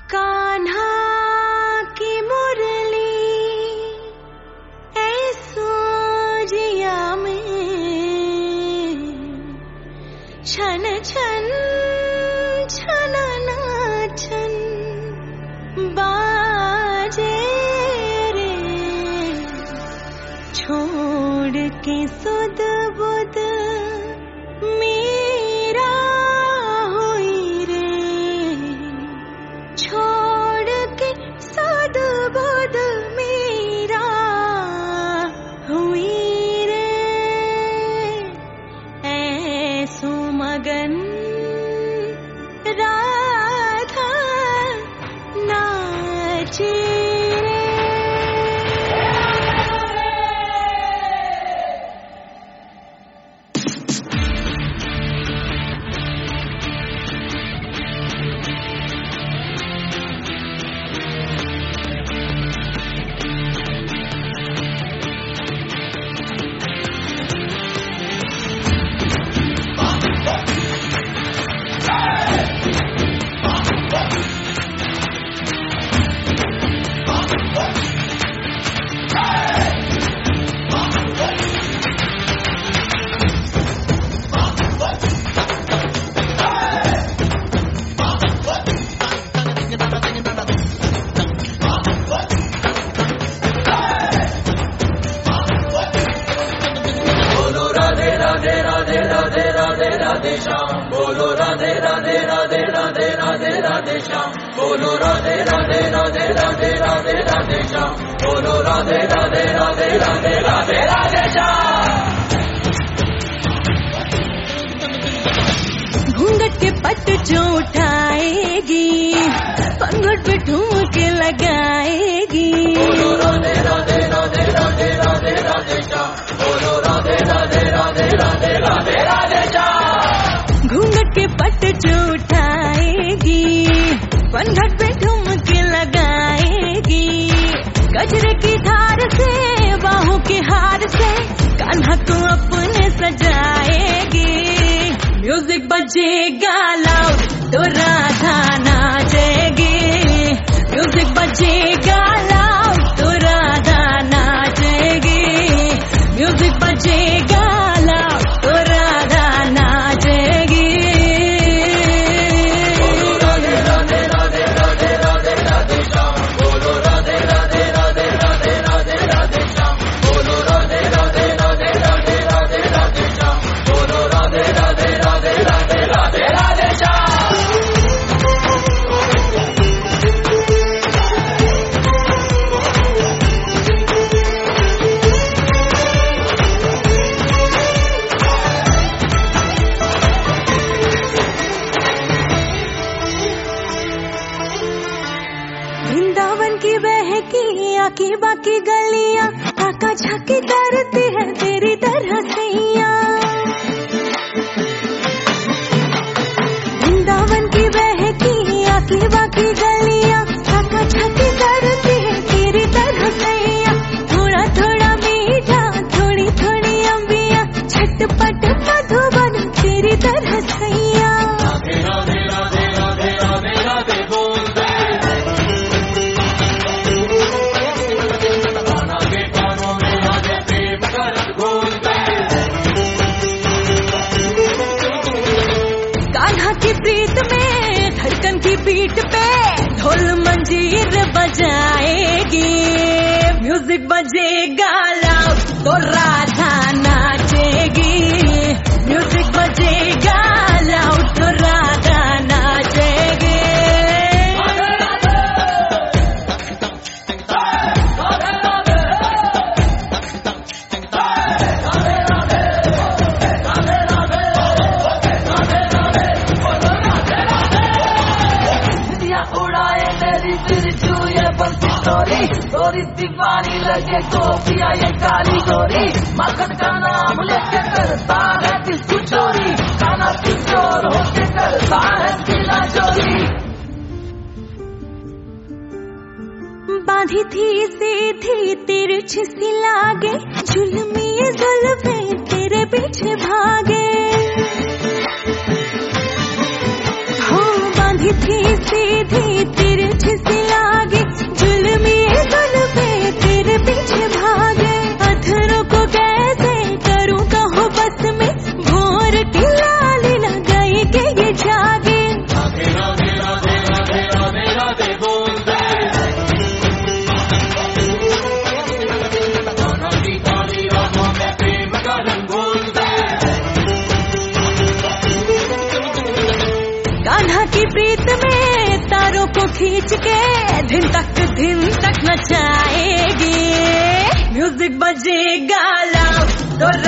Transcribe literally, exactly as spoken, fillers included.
कान्हा की मुरली ऐसो जिया में छन छन छन छन बाजे रे, छोड़ के सुध बुध मेरा हुई रे, छोड़ के सुध बुध मेरा हुई रे, ऐसो मगन राधा नाचे रे। बोलो राधे राधे राधे राधे राधे राधे श्याम, बोलो राधे राधे राधे राधे राधे राधे श्याम, बोलो राधे राधे राधे राधे राधे राधे श्याम। घूंघट के पट जो उठाएगी, पंगुट पे ठुमक लगाएगी, बोलो राधे राधे राधे राधे राधे राधे श्याम, बोलो राधे राधे राधे राधे राधे राधे श्याम। घूंघट के पट जो उठाएगी, पंगुट पे ठुमक लगाएगी, गजरे की धार से बाहों के हार से कान्हा को अपने सजाएगी। म्यूजिक बजेगा लाउड तो राधा नाचेगी, म्यूजिक बजेगा लाउड तो राधा नाचेगी, म्यूजिक बजेगा लाउड तो राधा नाचेगी। बोलो राधे राधे राधे राधे राधे राधे श्याम, बोलो राधे राधे राधे राधे राधे राधे श्याम, बोलो राधे राधे राधे राधे राधे राधे श्याम, बोलो राधे राधे राधे राधे राधे राधे श्याम। वृंदावन की बहकी आकी बाकी गलियां ताका झाकी करती है तेरी तरह सैया। वृंदावन की बहकी आकी बाकी गलियां ताका झाकी करती है तेरी तरह सैया। थोड़ा थोड़ा मीठा थोड़ी थोड़ी अंबिया झटपट मधुबन तेरी तरह सैया। राधे राधे राधे राधे राधे राधे बोल दे, गाना के कानों में आगे प्रेम कर बोल दे। कान्हा की प्रीत में धड़कन की पीठ पे ढोल मंजीर बजाएगी, म्यूजिक बजेगा लाउड तो राधा नाचेगी, म्यूजिक बजेगा लाउड तो राधा नाचेगी। उड़ाए मेरी बिरजू ये बंसी चोरी, चोरी दीवानी लगे गोपिया ये काली गोरी, मखन का नाम लेके करता है किसकी चोरी, खाना की चोर होके करता है सीना चोरी। बांधी थी सीधी तिरछ सी लागे, जुल्मी जुल्फे तेरे पीछे भागे, हो बांधी आधी थी सीधी तिरछी सी लागी, जुल्मी जुल्फे तेरे पीछे भागे। अधरों को कैसे करूं कहो बस में, भोर की लाली लगाई के ये जागे। राधे राधे राधे राधे राधे राधे बोल दे, कान्हा की काली राहों में प्रेम का रंग घोल दे। कान्हा की प्रीत में तारों को खींच के दिन तक दिन तक नचाएगी। म्यूजिक बजेगा लाओ तो